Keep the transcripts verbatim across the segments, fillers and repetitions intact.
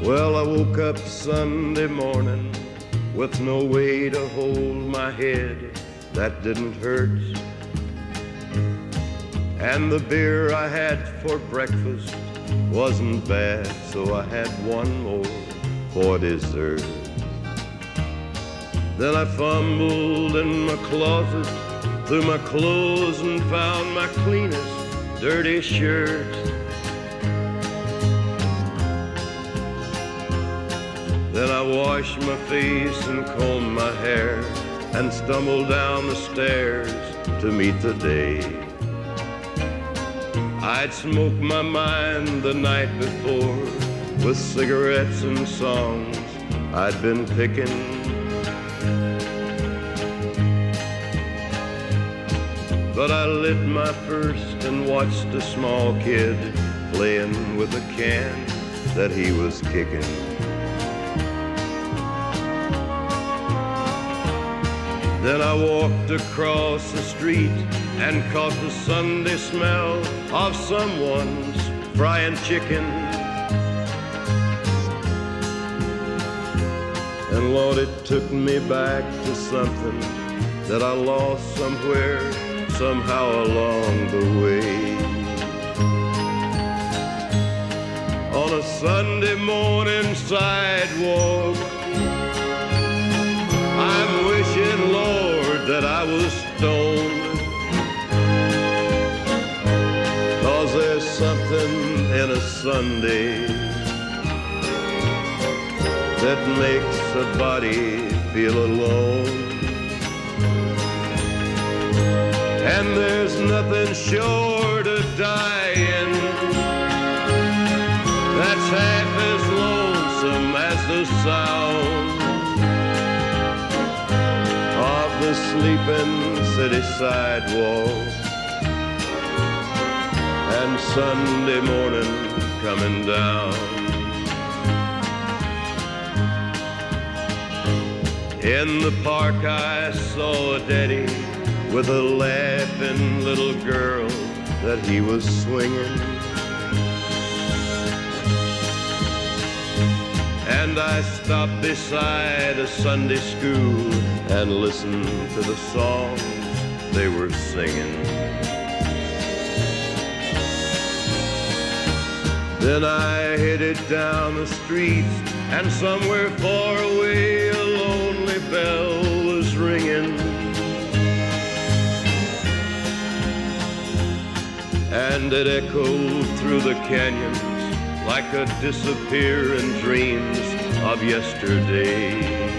Well, I woke up Sunday morning with no way to hold my head that didn't hurt. And the beer I had for breakfast wasn't bad, so I had one more for dessert. Then I fumbled in my closet through my clothes and found my cleanest dirty shirt. Then I washed my face and combed my hair and stumbled down the stairs to meet the day. I'd smoked my mind the night before with cigarettes and songs I'd been picking. But I lit my first and watched a small kid playing with a can that he was kicking. Then I walked across the street and caught the Sunday smell of someone's frying chicken. And Lord, it took me back to something that I lost somewhere, somehow along the way. On a Sunday morning sidewalk, I'm wishing, Lord, that I was stoned. 'Cause there's something in a Sunday that makes a body feel alone. And there's nothing short of dying that's half as lonesome as the sound of the sleeping city sidewalk and Sunday morning coming down. In the park I saw a daddy with a laughing little girl that he was swinging. And I stopped beside a Sunday school and listened to the songs they were singing. Then I headed down the street, and somewhere far away a lonely bell was ringing. And it echoed through the canyons like a disappearing dreams of yesterday.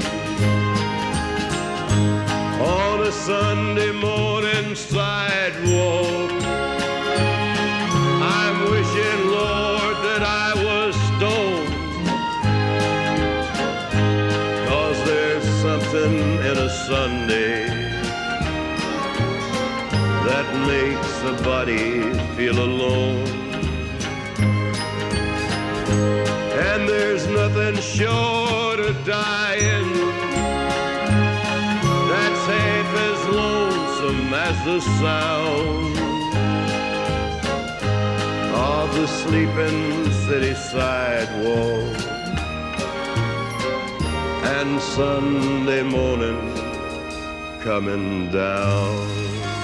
On a Sunday morning sidewalk, I'm wishing, Lord, that I was stoned. 'Cause there's something in a Sunday that makes a body feel alone. And there's nothing short of dying that's half as lonesome as the sound of the sleeping city sidewalk and Sunday morning coming down.